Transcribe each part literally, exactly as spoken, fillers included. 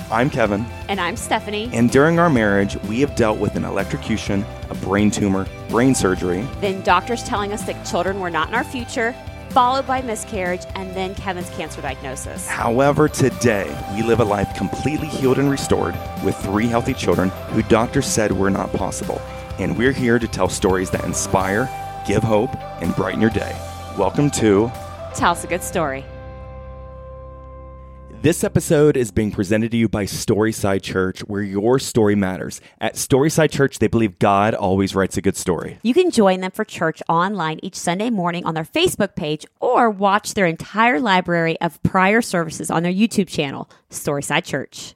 I'm Kevin. And I'm Stephanie. And during our marriage, we have dealt with an electrocution, a brain tumor, brain surgery. Then doctors telling us that children were not in our future, followed by miscarriage, and then Kevin's cancer diagnosis. However, today, we live a life completely healed and restored with three healthy children who doctors said were not possible. And we're here to tell stories that inspire, give hope, and brighten your day. Welcome to Tell Us a Good Story. This episode is being presented to you by Storyside Church, where your story matters. At Storyside Church, they believe God always writes a good story. You can join them for church online each Sunday morning on their Facebook page or watch their entire library of prior services on their YouTube channel, Storyside Church.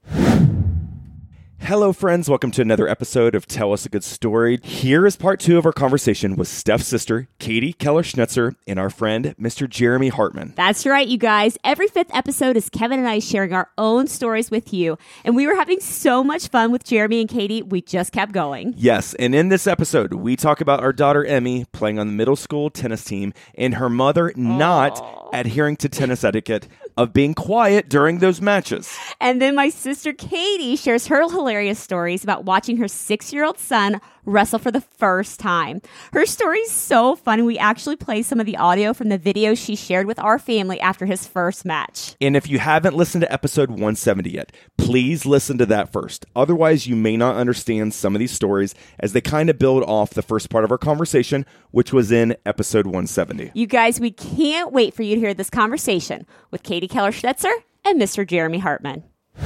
Hello, friends. Welcome to another episode of Tell Us a Good Story. Here is part two of our conversation with Steph's sister, Katie Keller-Schnitzer, and our friend, Mister Jeremy Hartman. That's right, you guys. Every fifth episode is Kevin and I sharing our own stories with you. And we were having so much fun with Jeremy and Katie, we just kept going. Yes, and in this episode, we talk about our daughter, Emmy, playing on the middle school tennis team, and her mother not Aww. adhering to tennis etiquette of being quiet during those matches. And then my sister Katie shares her hilarious stories about watching her six-year-old son wrestle for the first time. Her story is so fun. We actually play some of the audio from the video she shared with our family after his first match. And if you haven't listened to episode one seventy yet, please listen to that first. Otherwise, you may not understand some of these stories as they kind of build off the first part of our conversation, which was in episode one seventy. You guys, we can't wait for you to hear this conversation with Katie Keller-Schnitzer and Mister Jeremy Hartman.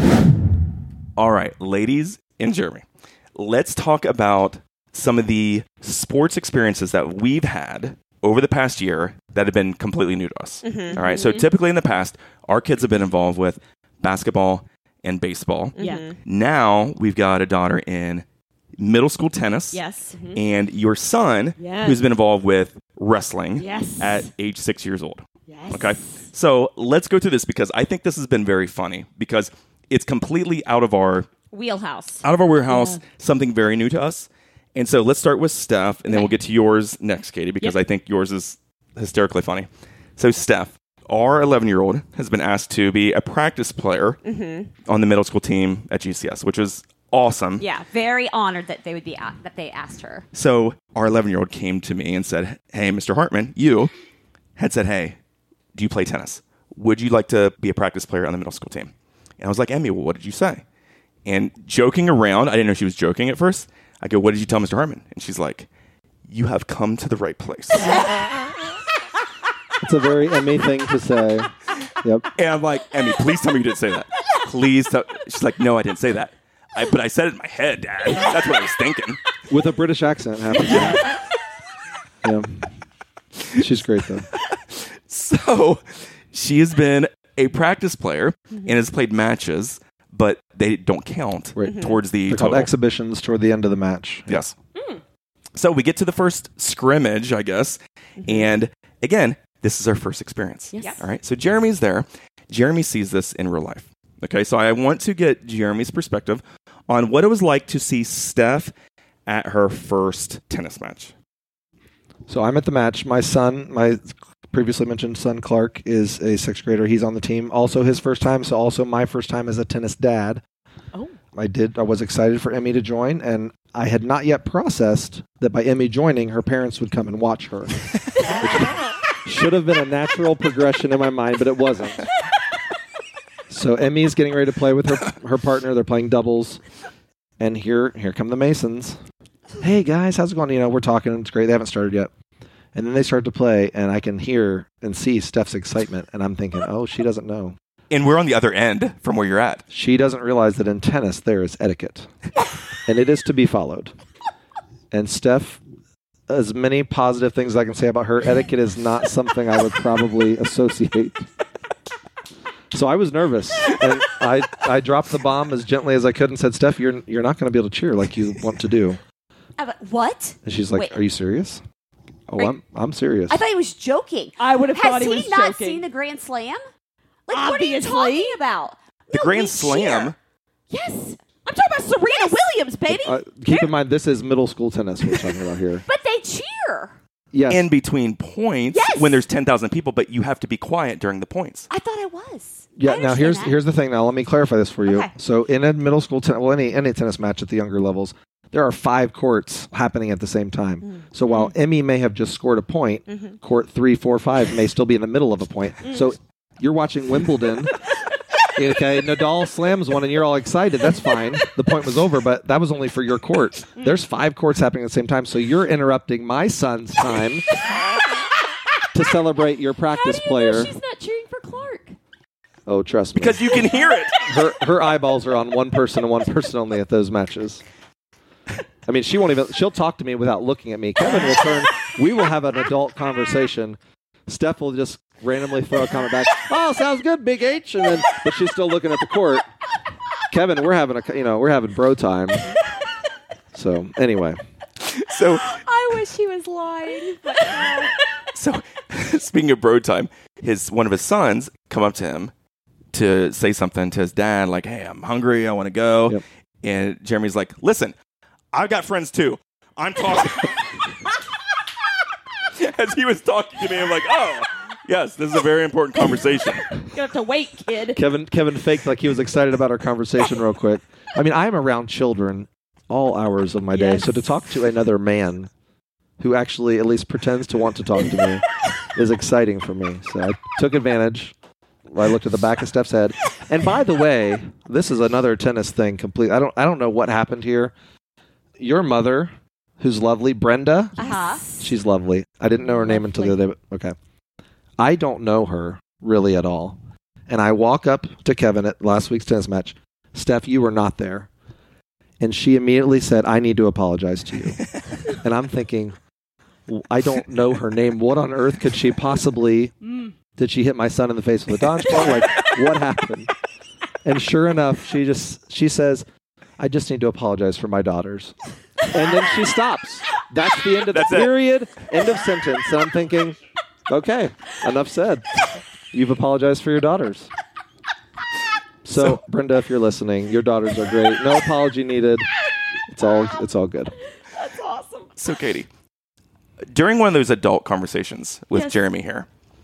All right, ladies and Jeremy, let's talk about some of the sports experiences that we've had over the past year that have been completely new to us. Mm-hmm, All right, mm-hmm. So typically in the past, our kids have been involved with basketball and baseball. Yeah. Mm-hmm. Now we've got a daughter in middle school tennis. Yes. Mm-hmm. And your son, yes. who's been involved with wrestling yes. at age six years old. Yes. Okay, so let's go through this because I think this has been very funny because it's completely out of our wheelhouse. Out of our warehouse, yeah. something very new to us. And so let's start with Steph, and then okay. we'll get to yours next, Katie, because yep. I think yours is hysterically funny. So Steph, our eleven-year-old has been asked to be a practice player mm-hmm. on the middle school team at G C S, which is awesome. Yeah, very honored that they would be a- that they asked her. So our eleven-year-old came to me and said, "Hey, Mister Hartman, you had said, hey, do you play tennis? Would you like to be a practice player on the middle school team?" And I was like, "Emmy, well, what did you say?" And joking around, I didn't know she was joking at first. I go, "What did you tell Mister Hartman?" And she's like, "You have come to the right place." It's a very Emmy thing to say. Yep. And I'm like, "Emmy, please tell me you didn't say that. Please tell." She's like, "No, I didn't say that. I, but I said it in my head, Dad. That's what I was thinking." With a British accent happening. Yeah. She's great, though. So she has been a practice player mm-hmm. and has played matches, but they don't count right. mm-hmm. towards the They're total. called exhibitions toward the end of the match. Yes. Mm. So we get to the first scrimmage, I guess. Mm-hmm. And again, this is our first experience. Yes. Yep. All right. So Jeremy's there. Jeremy sees this in real life. Okay. So I want to get Jeremy's perspective on what it was like to see Steph at her first tennis match. So I'm at the match. My son, my previously mentioned son Clark, is a sixth grader. He's on the team. Also his first time, so also my first time as a tennis dad. Oh. I did. I was excited for Emmy to join, and I had not yet processed that by Emmy joining, her parents would come and watch her. Which should have been a natural progression in my mind, but it wasn't. So Emmy is getting ready to play with her her partner. They're playing doubles, and here here come the Masons. "Hey guys, how's it going?" You know, we're talking. It's great. They haven't started yet. And then they start to play, and I can hear and see Steph's excitement, and I'm thinking, oh, she doesn't know. And we're on the other end from where you're at. She doesn't realize that in tennis there is etiquette, and it is to be followed. And Steph, as many positive things as I can say about her, etiquette is not something I would probably associate. So I was nervous, and I I dropped the bomb as gently as I could and said, "Steph, you're you're not going to be able to cheer like you want to do." Uh, what? And she's like, Wait. "Are you serious?" Oh, Are I'm I'm serious. I thought he was joking. I would have Has thought he was Has he not joking. seen the Grand Slam? Like, Obviously. what are you talking about? The No, Grand we Slam? cheer. Yes. I'm talking about Serena Yes. Williams, baby. Uh, keep in mind, this is middle school tennis we're talking about here. But they cheer. Yes. in between points Yes. when there's ten thousand people, but you have to be quiet during the points. I thought I was. Yeah. I Now understand here's that. here's the thing. Now let me clarify this for you. Okay. So in a middle school, ten- well, any any tennis match at the younger levels, there are five courts happening at the same time. Mm. So while Emmy may have just scored a point, Mm-hmm. court three, four, five may still be in the middle of a point. Mm. So you're watching Wimbledon. Okay, Nadal slams one and you're all excited. That's fine. The point was over, but that was only for your court. Mm. There's five courts happening at the same time, so you're interrupting my son's time to celebrate your How practice do you player. know she's not cheering for Clark? Oh, trust me. Because you can hear it. her her eyeballs are on one person and one person only at those matches. I mean, she won't even. She'll talk to me without looking at me. Kevin will turn. We will have an adult conversation. Steph will just randomly throw a comment back. Oh, sounds good, Big H. And then, but she's still looking at the court. Kevin, we're having a, you know, we're having bro time. So anyway, So, I wish he was lying. But no. so speaking of bro time, his one of his sons come up to him to say something to his dad, like, "Hey, I'm hungry. I want to go." Yep. And Jeremy's like, "Listen, I've got friends too. I'm talking." As he was talking to me, I'm like, "Oh, yes, this is a very important conversation." You're going to have to wait, kid. Kevin Kevin faked like he was excited about our conversation real quick. I mean, I am around children all hours of my day, Yes. so to talk to another man who actually at least pretends to want to talk to me is exciting for me. So I took advantage. I looked at the back of Steph's head. And by the way, this is another tennis thing complete. I don't I don't know what happened here. Your mother, who's lovely, Brenda, Uh-huh. she's lovely. I didn't know her name until the other day. But okay. I don't know her really at all. And I walk up to Kevin at last week's tennis match. Steph, you were not there. And she immediately said, I need to apologize to you. And I'm thinking, I don't know her name. What on earth could she possibly... Did she hit my son in the face with a dodgeball? Like, what happened? And sure enough, she just she says, I just need to apologize for my daughters. And then she stops. That's the end of the That's it. period. End of sentence. And I'm thinking, okay, enough said. You've apologized for your daughters. So, So- Brenda, if you're listening, your daughters are great. No apology needed. It's all it's all good. That's awesome. So, Katie, during one of those adult conversations with Yes. Jeremy here,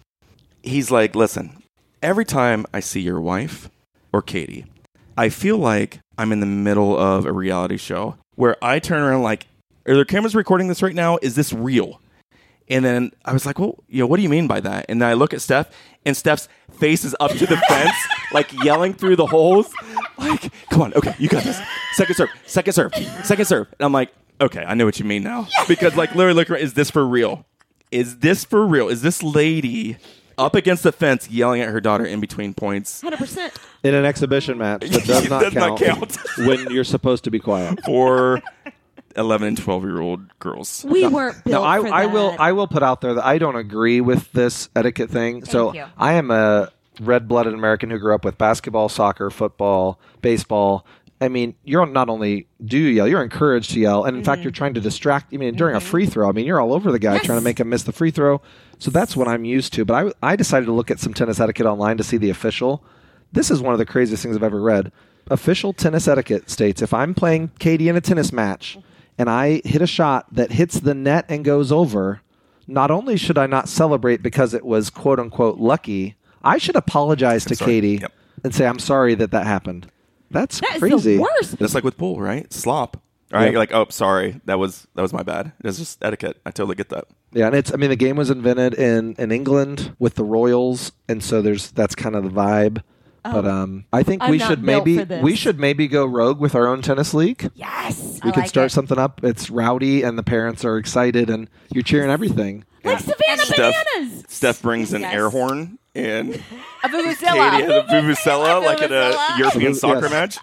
he's like, "Listen, every time I see your wife or Katie, I feel like I'm in the middle of a reality show where I turn around like, are there cameras recording this right now? Is this real?" And then I was like, "Well, you know, what do you mean by that?" And then I look at Steph, and Steph's face is up to the fence, like yelling through the holes, like, "Come on, okay, you got this. Second serve, second serve, second serve." And I'm like, "Okay, I know what you mean now." Because, like, literally, look, is this for real? Is this for real? Is this lady up against the fence yelling at her daughter in between points one hundred percent. In an exhibition match that does not Does not count, count. when you're supposed to be quiet. for eleven and twelve year old girls? We weren't built No, I, for I that. will. I will put out there that I don't agree with this etiquette thing. so you. I am a red-blooded American who grew up with basketball, soccer, football, baseball. I mean, you're not only do you yell, you're encouraged to yell, and in fact, you're trying to distract. I mean, during a free throw, I mean, you're all over the guy trying to make him miss the free throw. So that's what I'm used to. But I, I decided to look at some tennis etiquette online to see the official. This is one of the craziest things I've ever read. Official tennis etiquette states if I'm playing Katie in a tennis match and I hit a shot that hits the net and goes over, not only should I not celebrate because it was quote unquote lucky, I should apologize to sorry. Katie Yep. and say, I'm sorry that that happened. That's That is crazy. the worst. Just like with pool, right? Slop. All right, Yep. you're like, "Oh, sorry, that was that was my bad." It's just etiquette. I totally get that. Yeah, and it's I mean the game was invented in, in England with the Royals, and so there's that's kind of the vibe. But um I think I'm we not should built maybe for this. we should maybe go rogue with our own tennis league. Yes. We I could like start it. something up. It's rowdy and the parents are excited and you're cheering everything. Like Savannah Steph, Bananas. Steph brings an Yes. air horn, and A Katie vuvuzela. has a vuvuzela like at a Vuvuzela. European Yes. soccer match.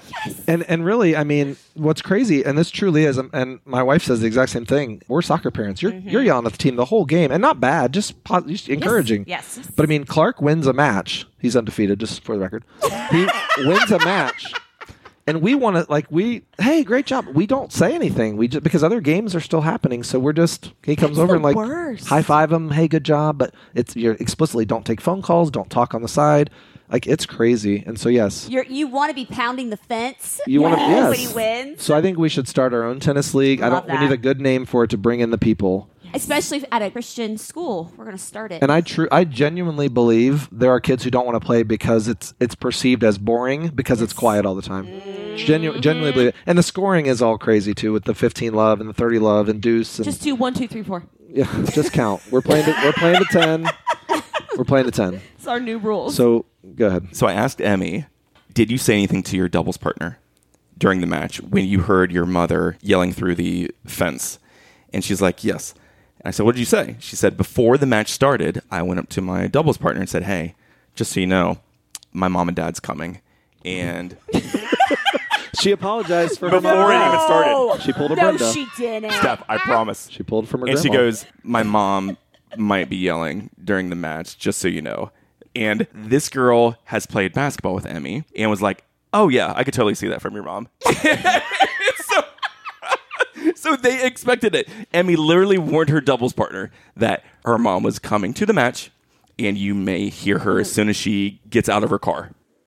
And and really, I mean, what's crazy, and this truly is, and my wife says the exact same thing. We're soccer parents. You're you're yelling at the team the whole game, and not bad, just, pos- just encouraging. Yes. But I mean, Clark wins a match. He's undefeated, just for the record. He wins a match, and we want to like we. Hey, great job. We don't say anything. We just because other games are still happening, so we're just. He comes That's over the and like worst. high five him. Hey, good job. But it's you're explicitly don't take phone calls. Don't talk on the side. Like it's crazy. And so yes, You're, you want to be pounding the fence. you want to Yes. yes. When he wins. So I think we should start our own tennis league. I Love don't. We need that. a good name for it to bring in the people. Especially at a Christian school. We're going to start it. And I true, I genuinely believe there are kids who don't want to play because it's it's perceived as boring because it's quiet all the time. Genu- genuinely believe it. And the scoring is all crazy too with the fifteen love and the thirty love and deuce. And, Just do one, two, three, four. yeah, just count. We're playing. To, we're playing to ten. We're playing to ten. It's our new rules. So go ahead. So I asked Emmy, did you say anything to your doubles partner during the match when you heard your mother yelling through the fence? And she's like, yes. And I said, what did you say? She said, before the match started, I went up to my doubles partner and said, hey, just so you know, my mom and dad's coming. And She apologized for before her it mother. even started, She pulled a no, Brenda. she didn't. Steph, I promise. She pulled from her And she grandma. goes, my mom might be yelling during the match, just so you know. And this girl has played basketball with Emmy and was like, oh, yeah, I could totally see that from your mom. so, so they expected it. Emmy literally warned her doubles partner that her mom was coming to the match, and you may hear her as soon as she gets out of her car.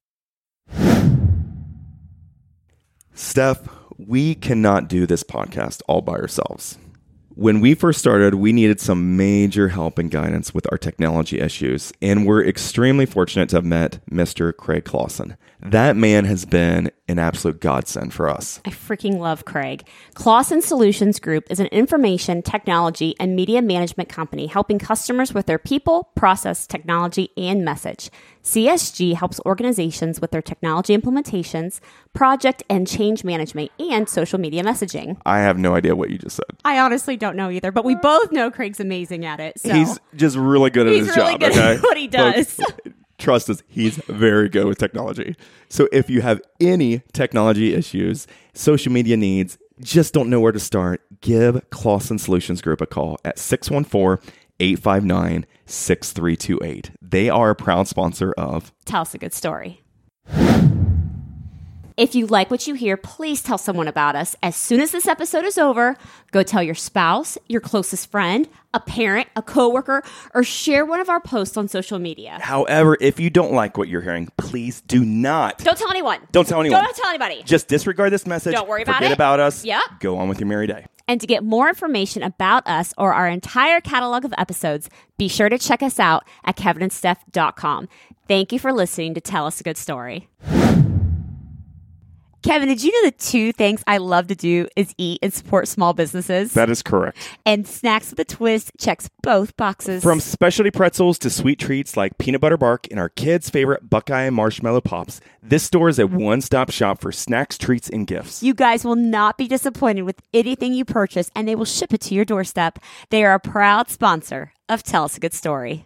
Steph, we cannot do this podcast all by ourselves. When we first started, we needed some major help and guidance with our technology issues, and we're extremely fortunate to have met Mister Craig Clausen. That man has been an absolute godsend for us. I freaking love Craig. Clausen Solutions Group is an information, technology, and media management company helping customers with their people, process, technology, and message. C S G helps organizations with their technology implementations, project and change management, and social media messaging. I have no idea what you just said. I honestly don't know either, but we both know Craig's amazing at it. So He's just really good at He's his really job, good okay? at what he does. Folks, trust us, he's very good with technology. So if you have any technology issues, social media needs, just don't know where to start, give Clausen Solutions Group a call at six one four, eight five nine, six three two eight. They are a proud sponsor of Tell Us a Good Story. If you like what you hear, please tell someone about us. As soon as this episode is over, go tell your spouse, your closest friend, a parent, a coworker, or share one of our posts on social media. However, if you don't like what you're hearing, please do not. Don't tell anyone. Don't tell anyone. Don't tell anybody. Just disregard this message. Don't worry about Forget it. about us. Yep. Go on with your merry day. And to get more information about us or our entire catalog of episodes, be sure to check us out at kevin and steph dot com. Thank you for listening to Tell Us a Good Story. Kevin, did you know the two things I love to do is eat and support small businesses? That is correct. And Snacks with a Twist checks both boxes. From specialty pretzels to sweet treats like peanut butter bark and our kids' favorite Buckeye and Marshmallow Pops, this store is a one-stop shop for snacks, treats, and gifts. You guys will not be disappointed with anything you purchase, and they will ship it to your doorstep. They are a proud sponsor of Tell Us a Good Story.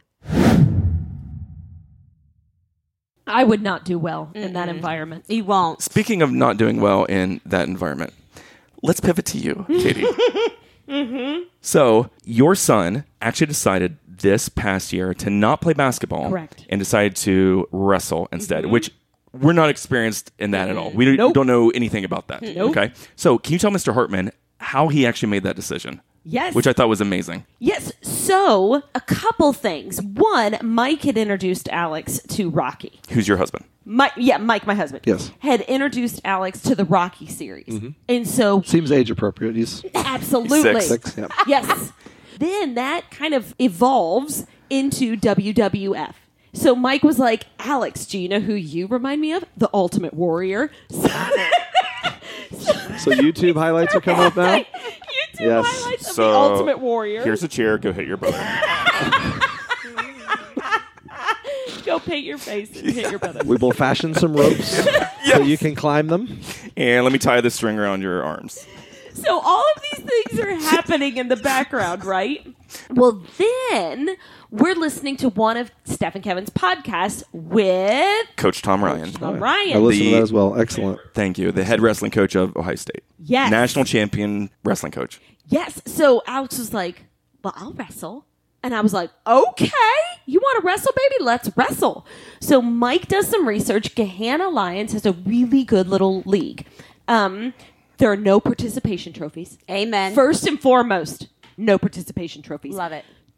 I would not do well in that environment. You won't. Speaking of not doing well in that environment, let's pivot to you, Katie. mm-hmm. So your son actually decided this past year to not play basketball. Correct. And decided to wrestle instead, Mm-hmm. which we're not experienced in that at all. We Nope. don't know anything about that. Nope. Okay. So can you tell Mister Hartman how he actually made that decision? Yes. Which I thought was amazing. Yes. So, a couple things. One, Mike had introduced Alex to Rocky. Who's your husband? Mike, yeah, Mike, my husband. Yes. Had introduced Alex to the Rocky series. And so, Seems age appropriate. He's absolutely. Six. six. Yeah. Yes. Then that kind of evolves into W W F. So Mike was like, Alex, do you know who you remind me of? The Ultimate Warrior. So YouTube highlights are coming up now. YouTube Yes. highlights of So, the Ultimate Warrior. Here's a chair. Go hit your brother. Go paint your face and hit your brother. We will fashion some ropes so you can climb them. And let me tie this string around your arms. So all of these things are happening in the background, right? Well, then we're listening to one of Steph and Kevin's podcasts with Coach Tom Ryan. Tom I Ryan. listened The- to that as well. Excellent. Thank you. The head wrestling coach of Ohio State. Yes. National champion wrestling coach. Yes. So Alex was like, well, I'll wrestle. And I was like, okay, you want to wrestle, baby? Let's wrestle. So Mike does some research. Gahanna Lions has a really good little league. Um, there are no participation trophies. Amen. First and foremost, no participation trophies. Love it.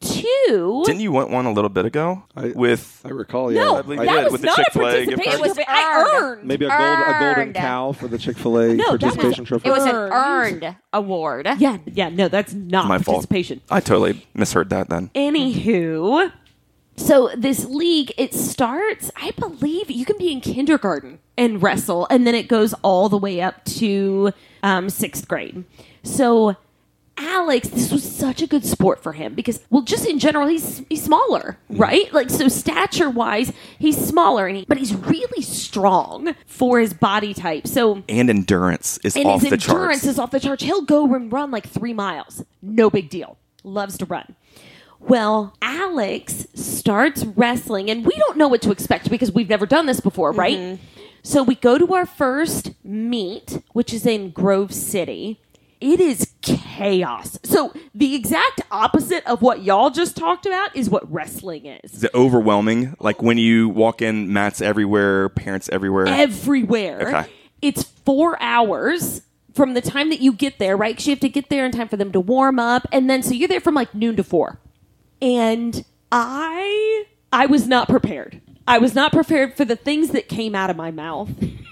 Two. Didn't you want one a little bit ago? I- with I recall, yeah. No, I believe I you that did, was with the not a Chick-fil-A gift participation. card. It was I earned. maybe a gold a golden Earned. cow for the Chick-fil-A No, that was- participation trophy. It was an Earned. earned award. Yeah, yeah, no, that's not My fault. participation. I totally misheard that then. Anywho, so this league, it starts, I believe you can be in kindergarten and wrestle, and then it goes all the way up to um, sixth grade. So Alex, this was such a good sport for him because, well, just in general, he's he's smaller, right? Like, so stature wise, he's smaller, and he, but he's really strong for his body type. So And endurance is and off his the endurance charts. is off the charts. He'll go and run like three miles. No big deal. Loves to run. Well, Alex starts wrestling, and we don't know what to expect because we've never done this before, right? So we go to our first meet, which is in Grove City. It is chaos. So the exact opposite of what y'all just talked about is what wrestling is. Is it overwhelming? Like when you walk in, mats everywhere, parents everywhere. Everywhere. Okay. It's four hours from the time that you get there, right? Because you have to get there in time for them to warm up. And then, so you're there from like noon to four. And I, I was not prepared. I was not prepared for the things that came out of my mouth.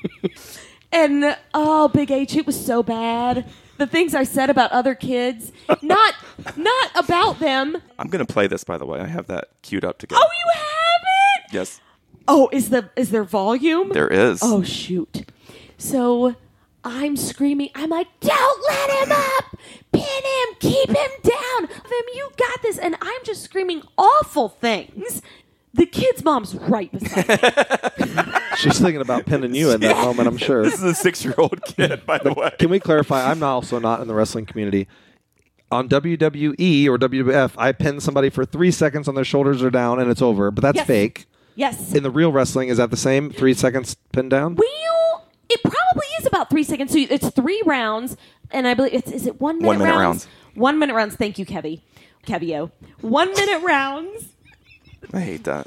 And, oh, Big H, it was so bad. The things I said about other kids, not, not about them. I'm going to play this, by the way. I have that queued up to go. Oh, you have it? Yes, Oh, is the is there volume? there is. Oh, shoot. So I'm screaming. I'm like, don't let him up. Pin him. Keep him down. Them, you got this. And I'm just screaming awful things. The kid's mom's right beside me. She's thinking about pinning you in that moment, I'm sure. This is a six-year-old kid, by the way. Can we clarify? I'm also not in the wrestling community. On W W E or W W F, I pin somebody for three seconds on their shoulders are down and it's over, but that's Yes. fake. Yes. In the real wrestling, is that the same? Three seconds pinned down? Well, it probably is about three seconds. So it's three rounds, and I believe it's is it one minute One minute rounds? rounds. One minute rounds. Thank you, Kevy. Kevio. One minute rounds. I hate that.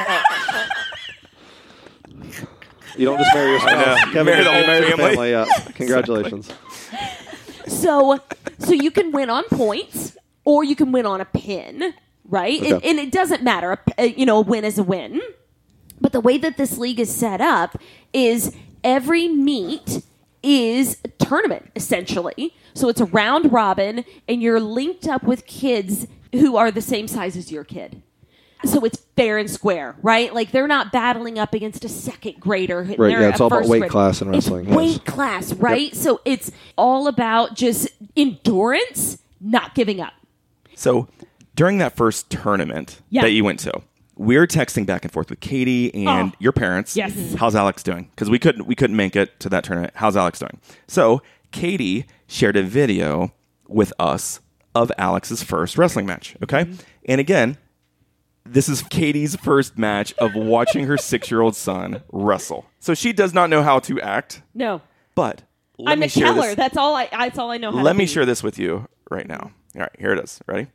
You don't just marry your spouse. know. Kevin, Marry the you whole marry the family. Yeah. Congratulations. So, so you can win on points, or you can win on a pin, right? And, Okay. and it doesn't matter. A, p- you know, a win is a win. But the way that this league is set up is every meet is a tournament, essentially. So it's a round robin, and you're linked up with kids who are the same size as your kid. So it's fair and square, right? Like they're not battling up against a second grader. Right, They're yeah, it's a all about first weight grader. class in It's wrestling, yes. weight class, right? So it's all about just endurance, not giving up. So during that first tournament Yeah. that you went to, we were texting back and forth with Katie and Oh. your parents. Yes. Mhm. How's Alex doing? Because we couldn't we couldn't make it to that tournament. How's Alex doing? So Katie shared a video with us of Alex's first wrestling match. Okay, Mm-hmm. and again, this is Katie's first match of watching her six-year-old son wrestle. So she does not know how to act, No, but let I'm me a share teller. this. That's all I. That's all I know. How Let to me be. share this with you right now. All right, here it is. Ready?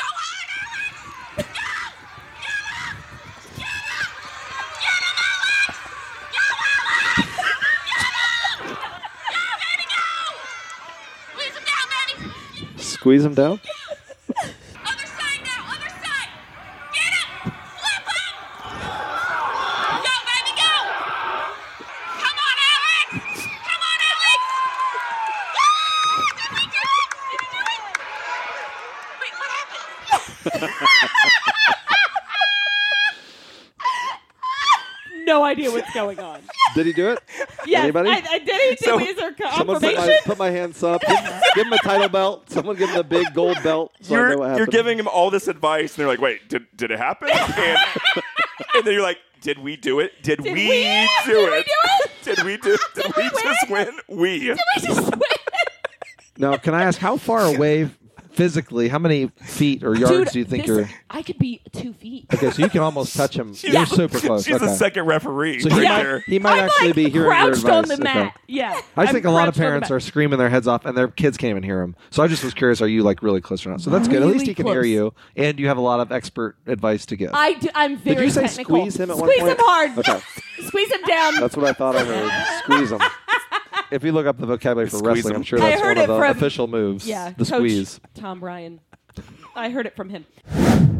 Squeeze him down? Other side now, other side. Get him. Flip him. Go, baby, go. Come on, Alex. Come on, Alex. Ah! Did we do it? Did we do it? Wait, what happened? No idea what's going on. Did he do it? Yes, Anybody? I, I did. He So- did. Is there Someone put confirmation? my, put my hands up. Give, give him a title belt. Someone give him the big gold belt. So I know what you're, you're happened. giving him all this advice, and they're like, "Wait, did did it happen?" And, and then you're like, "Did we do it? Did, Did we, we? do Did we it? do it? Did we do? Did, we, just win? We." We just went. Now, can I ask how far away physically, how many feet or yards Dude, do you think this- you're? I could be two feet. Okay, so you can almost touch him. She's- You're super close. She's okay. the second referee. So he right might, there. he might I'm actually like be hearing your crouched advice. on the Okay. mat. Yeah, I just I'm think a lot of crouched on the parents mat. are screaming their heads off, and their kids can't even hear them. So I just was curious: are you like really close or not? So that's good. At least Really he can hear close. you, and you have a lot of expert advice to give. I do, I'm very Did you say technical. squeeze him at one Squeeze point? him hard. Okay. Squeeze him down. That's what I thought I heard. Squeeze them. If you look up the vocabulary for Squeeze wrestling, 'em. I'm sure I that's heard one of it the from- official moves. yeah, the Coach squeeze. Tom Ryan. I heard it from him.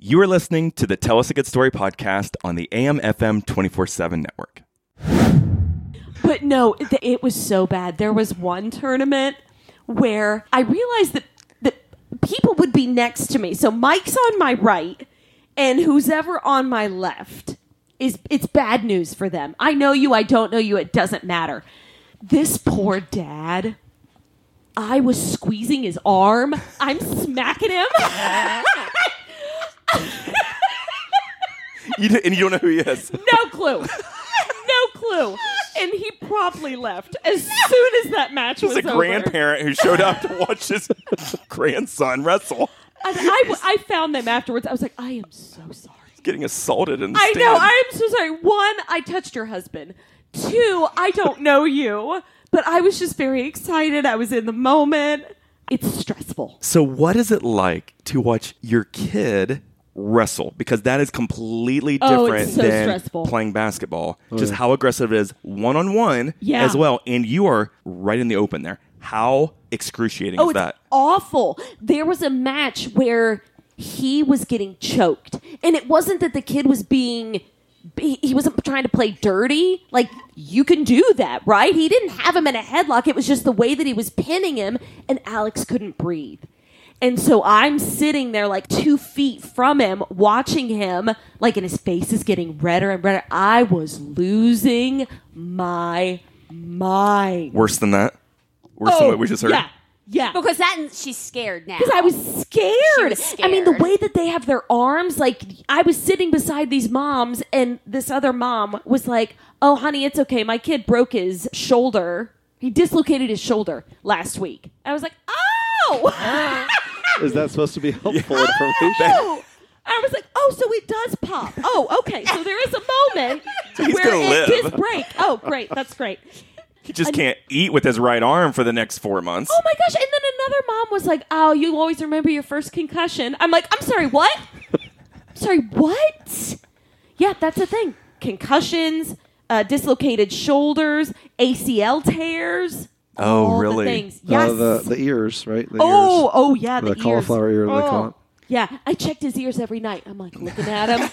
You are listening to the Tell Us a Good Story podcast on the A M F M twenty-four seven network. But no, it, it was so bad. There was one tournament where I realized that, that people would be next to me. So Mike's on my right, and who's ever on my left is it's bad news for them. I know you, I don't know you, it doesn't matter. This poor dad, I was squeezing his arm. I'm smacking him. You d- and you don't know who he is. No clue. No clue. And he promptly left as soon as that match He's was a over. grandparent who showed up to watch his grandson wrestle. And I, I found them afterwards. I was like, I am so sorry. Getting assaulted in the I stand. know. I am so sorry. One, I touched your husband. Two, I don't know you. But I was just very excited. I was in the moment. It's stressful. So what is it like to watch your kid wrestle? Because that is completely Oh, different it's so than stressful. playing basketball. Just how aggressive it is one-on-one Yeah. as well. And you are right in the open there. How excruciating Oh, is it's that? awful. There was a match where he was getting choked. And it wasn't that the kid was being... He he wasn't trying to play dirty. Like, you can do that, right? He didn't have him in a headlock. It was just the way that he was pinning him, and Alex couldn't breathe. And so I'm sitting there like two feet from him, watching him, like, and his face is getting redder and redder. I was losing my mind. Worse than that? Worse than what we just heard? Yeah, yeah. Because that she's scared now. Because I was scared. She was I mean, the scared. way that they have their arms, like, I was sitting beside these moms, and this other mom was like, oh, honey, it's okay. My kid broke his shoulder. He dislocated his shoulder last week. I was like, oh! Is that supposed to be helpful information? oh! I was like, oh, so it does pop. Oh, okay. So there is a moment he's where gonna it live. does break. Oh, great. That's great. He just can't eat with his right arm for the next four months. Oh my gosh. And then another mom was like, oh, you always remember your first concussion. I'm like, I'm sorry, what? I'm sorry, what? Yeah, that's the thing. Concussions, uh, dislocated shoulders, A C L tears. Oh, all the really? things. Yes. Uh, the the ears, right? The oh, ears. oh yeah, the, The cauliflower ear, ears. they call Oh. it. Yeah, I checked his ears every night. I'm like looking at him.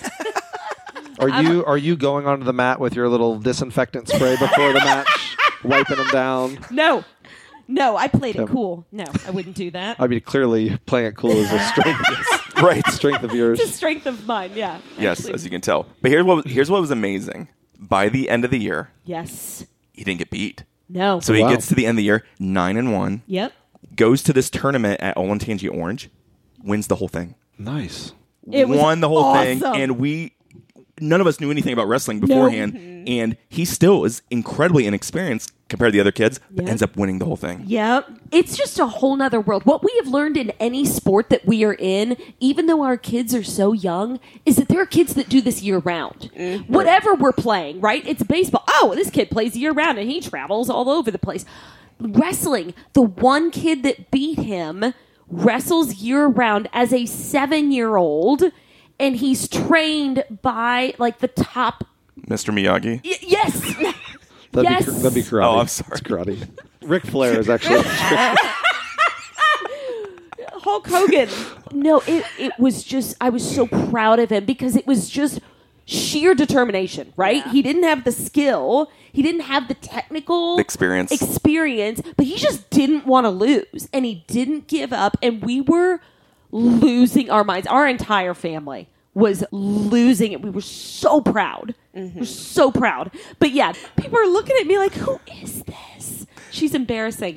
Are you are you going onto the mat with your little disinfectant spray before the match, wiping them down? No, no, I played it Okay. cool. No, I wouldn't do that. I mean, clearly playing it cool is a strength, Right. strength of yours. It's a strength of mine. Yeah. Yes, actually. as you can tell. But here's what here's what was amazing. By the end of the year, Yes. he didn't get beat. No. So he Wow. gets to the end of the year, nine and one, Yep. goes to this tournament at Olentangy Orange, wins the whole thing. Nice. It was Won the whole thing, awesome. and we none of us knew anything about wrestling beforehand, and he still is incredibly inexperienced compared to the other kids, but Yep. ends up winning the whole thing. Yep. It's just a whole nother world. What we have learned in any sport that we are in, even though our kids are so young, is that there are kids that do this year round. Whatever we're playing, right? It's baseball. Oh, this kid plays year round and he travels all over the place. Wrestling, the one kid that beat him wrestles year round as a seven year old, and he's trained by like the top. Mister Miyagi. Y- yes. That'd Yes. be that'd be karate. Oh, I'm sorry. It's karate. Ric Flair is actually. Hulk Hogan. No, it, it was just, I was so proud of him because it was just sheer determination, right? He didn't have the skill. He didn't have the technical Experience. experience, but he just didn't want to lose. And he didn't give up. And we were losing our minds. Our entire family was losing it. We were so proud. We're so proud. But yeah, people are looking at me like, who is this? She's embarrassing.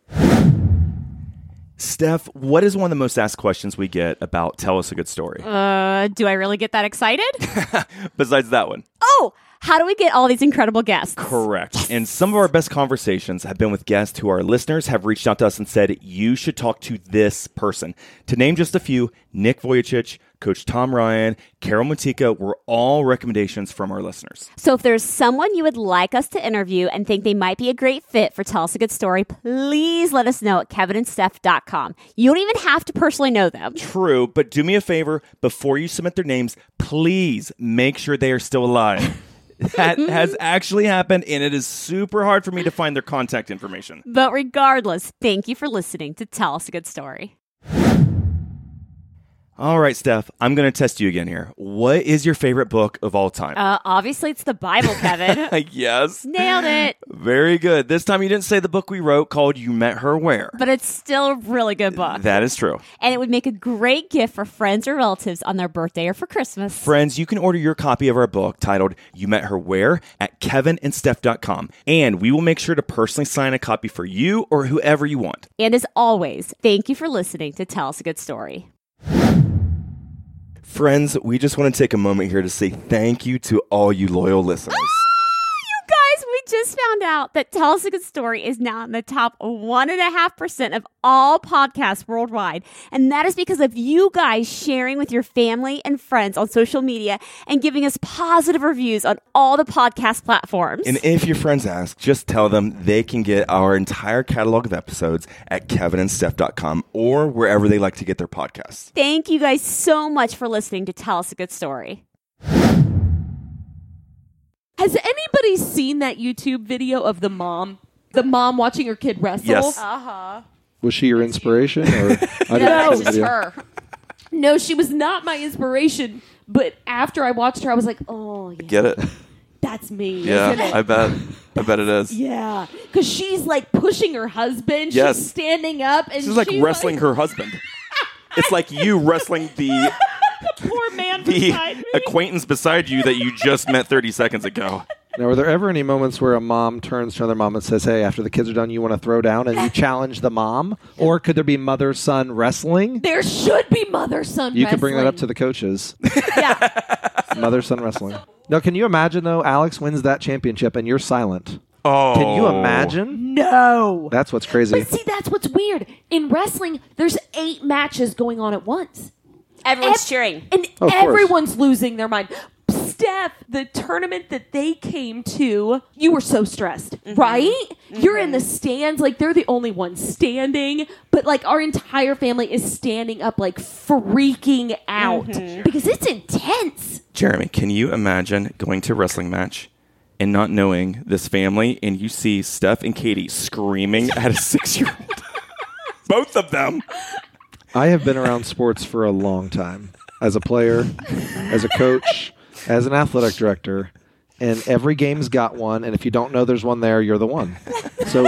Steph, what is one of the most asked questions we get about Tell Us a Good Story? Uh, do I really get that excited? Besides that one. Oh, how do we get all these incredible guests? Correct. And some of our best conversations have been with guests who our listeners have reached out to us and said, you should talk to this person. To name just a few, Nick Vujicic, Coach Tom Ryan, Carol Mutika were all recommendations from our listeners. So if there's someone you would like us to interview and think they might be a great fit for Tell Us a Good Story, please let us know at kevin and steph dot com. You don't even have to personally know them. True, but do me a favor, before you submit their names, please make sure they are still alive. That has actually happened, and it is super hard for me to find their contact information. But regardless, thank you for listening to Tell Us a Good Story. All right, Steph, I'm going to test you again here. What is your favorite book of all time? Uh, obviously, it's the Bible, Kevin. Yes. Nailed it. Very good. This time you didn't say the book we wrote called You Met Her Where. But it's still a really good book. That is true. And it would make a great gift for friends or relatives on their birthday or for Christmas. Friends, you can order your copy of our book titled You Met Her Where at kevin and steph dot com. And we will make sure to personally sign a copy for you or whoever you want. And as always, thank you for listening to Tell Us a Good Story. Friends, we just want to take a moment here to say thank you to all you loyal listeners. You guys, we just found out that Tell Us a Good Story is now in the top one and a half percent of all podcasts worldwide. And that is because of you guys sharing with your family and friends on social media and giving us positive reviews on all the podcast platforms. And if your friends ask, just tell them they can get our entire catalog of episodes at kevin and steph dot com or wherever they like to get their podcasts. Thank you guys so much for listening to Tell Us a Good Story. Has anybody seen that YouTube video of the mom? The mom watching her kid wrestle? Yes. Uh-huh. Was she your inspiration? Or I didn't No, see the just video. her. No, she was not my inspiration. But after I watched her, I was like, oh, yeah, Get it? that's me. Yeah, isn't it? I bet. I bet it is. Yeah, because she's like pushing her husband. Yes. She's standing up, and She's like wrestling her husband. It's like you wrestling the poor man the beside me. acquaintance beside you that you just met thirty seconds ago. Now, were there ever any moments where a mom turns to another mom and says, hey, after the kids are done, you want to throw down and you challenge the mom? Or could there be mother-son wrestling? There should be mother-son You could bring that up to the coaches. Mother-son wrestling. No, can you imagine, though, Alex wins that championship and you're silent? Oh. Can you imagine? No. That's what's crazy. But see, that's what's weird. In wrestling, there's eight matches going on at once. Everyone's Ev- cheering. And Of course. everyone's losing their mind. Steph, the tournament that they came to, you were so stressed, right? Mm-hmm. You're in the stands, like they're the only ones standing, but like our entire family is standing up, like freaking out mm-hmm. because it's intense. Jeremy, can you imagine going to a wrestling match and not knowing this family and you see Steph and Katie screaming at a six-year-old? Both of them. I have been around sports for a long time. As a player, as a coach, as an athletic director, and every game's got one, and if you don't know there's one there, you're the one. So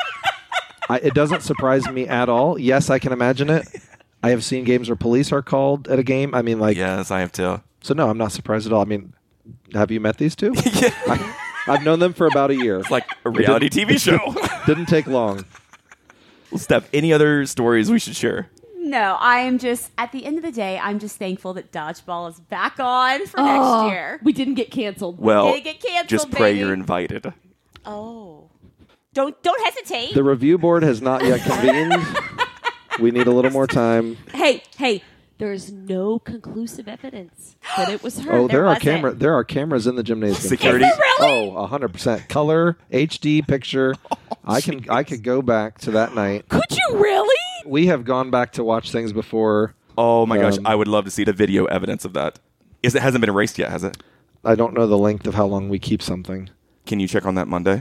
I, it doesn't surprise me at all. Yes, I can imagine it. I have seen games where police are called at a game. I mean, like... Yes, I have too. So, no, I'm not surprised at all. I mean, have you met these two? Yeah. I, I've known them for about a year. It's like a reality T V show. Didn't take long. Well, Steph, any other stories we should share? No, I am just, at the end of the day, I'm just thankful that Dodgeball is back on for Oh, next year. we didn't get canceled. Well, Did it get canceled, just pray baby? you're invited. Oh. Don't don't hesitate. The review board has not yet convened. We need a little more time. Hey, hey, there's no conclusive evidence that it was her. Oh, there, there are wasn't. camera. There are cameras in the gymnasium. Security. Oh, a hundred percent color, H D picture. I can I could go back to that night. Could you really? We have gone back to watch things before. Oh my gosh, Um, I would love to see the video evidence of that. Is it hasn't been erased yet, has it? I don't know the length of how long we keep something. Can you check on that Monday?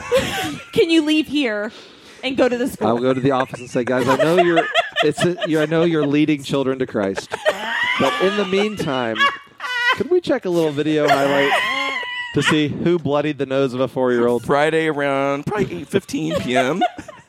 Can you leave here and go to the school? I'll go to the office and say, guys, I know you're. It's a, you I know you're leading children to Christ, but in the meantime, could we check a little video highlight to see who bloodied the nose of a four-year-old? Friday around probably eight fifteen p.m.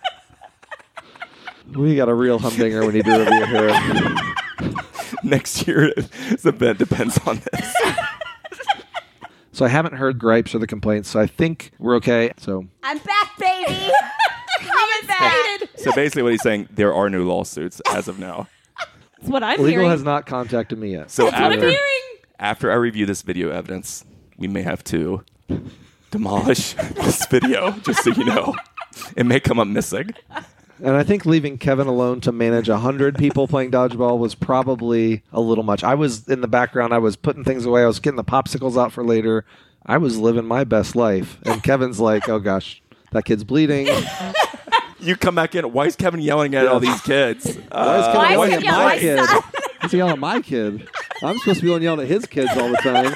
We got a real humdinger we need to review here. Next year's event depends on this. So I haven't heard gripes or the complaints, so I think we're okay. So I'm back, baby. Coming back. So basically what he's saying, there are no lawsuits as of now. That's what I'm legal hearing. has not contacted me yet. So That's what I'm after, hearing. after I review this video evidence, we may have to demolish this video, just so you know. It may come up missing. And I think leaving Kevin alone to manage one hundred people playing dodgeball was probably a little much. I was in the background. I was putting things away. I was getting the popsicles out for later. I was living my best life. And Kevin's like, oh, gosh, that kid's bleeding. You come back in. Why is Kevin yelling at all these kids? Why is Uh, Kevin Why is yelling he at yelling my at kid? my son? He's yelling at my kid. I'm supposed to be yelling at his kids all the time.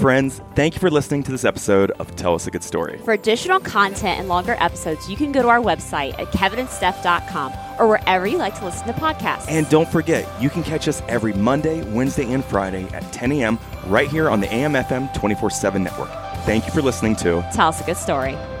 Friends, thank you for listening to this episode of Tell Us a Good Story. For additional content and longer episodes, you can go to our website at kevin and steph dot com or wherever you like to listen to podcasts. And don't forget, you can catch us every Monday, Wednesday, and Friday at ten a.m. right here on the A M F M twenty-four seven network. Thank you for listening to Tell Us a Good Story.